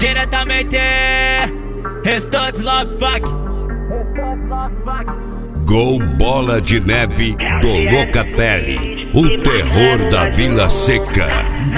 diretamente Restante Love Fuck. Gol Bola de Neve do Locatelli, o terror da Vila Seca.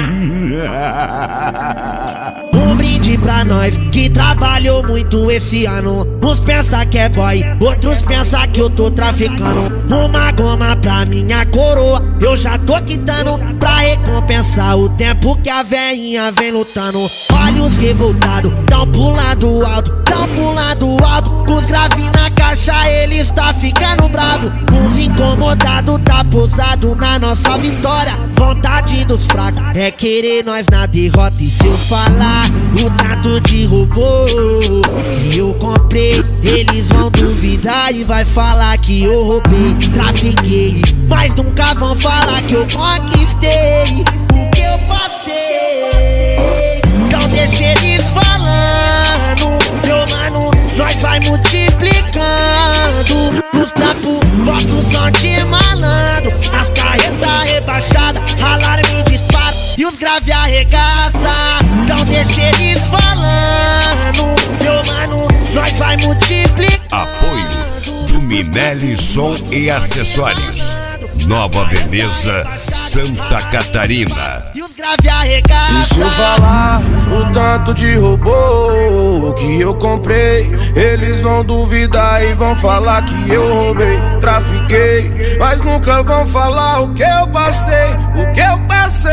Um brinde pra nós que trabalhou muito esse ano. Uns pensa que é boy, outros pensa que eu tô traficando. Uma goma pra minha coroa, eu já tô quitando, pra recompensar o tempo que a veinha vem lutando. Olhos revoltados, tão pro lado alto, tão pro lado alto. Com os graves na caixa, ele está ficando bravo. Uns incomodados, tá pousado na nossa vitória. Vontade dos fracos é querer nós na derrota. E se eu falar o tanto de robô que eu comprei, eles vão duvidar e vai falar que eu roubei, trafiquei. Mas nunca vão falar que eu conquistei o que eu passei. Então deixa eles falando, meu mano, nós vai multiplicando. Nos trapos, bota o som de malandro. As carretas rebaixadas, alarme dispara e os grave arregaça. Então deixa eles falando, meu mano, nós vai multiplicar. Apoio do Minelli Som e Acessórios, Nova Veneza, Santa Catarina. E os grave arregaça. E se eu falar o tanto de robô que eu comprei, eles vão duvidar e vão falar que eu roubei, trafiquei. Mas nunca vão falar o que eu passei, o que eu passei.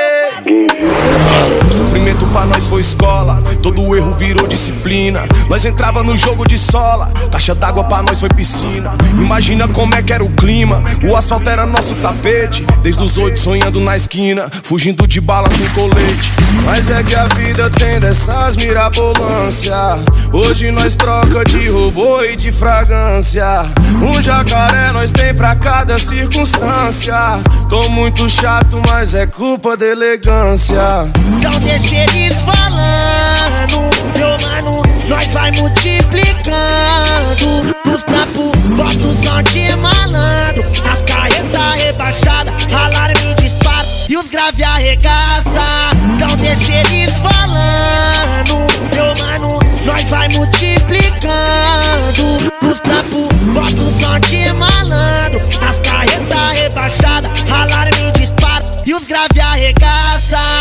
Sofrimento pra nós foi escola, todo erro virou disciplina. Nós entrava no jogo de sola, caixa d'água pra nós foi piscina. Imagina como é que era o clima, o asfalto era nosso tapete. Desde os 8 sonhando na esquina, fugindo de bala sem colete. Mas é que a vida tem dessas mirabolância. Hoje nós troca de robô e de fragrância. Um jacaré nós tem pra cada circunstância. Tô muito chato, mas é culpa da elegância. Então deixa eles falando, meu mano, nós vai multiplicando. Nos trapos, bota o som de malandro. As carretas rebaixadas, alarme dispara e os grave arregaça. Então deixa eles falando, meu mano, nós vai multiplicando. Nos trapos, bota o som de malandro. As carretas rebaixadas, alarme dispara e os grave arregaça.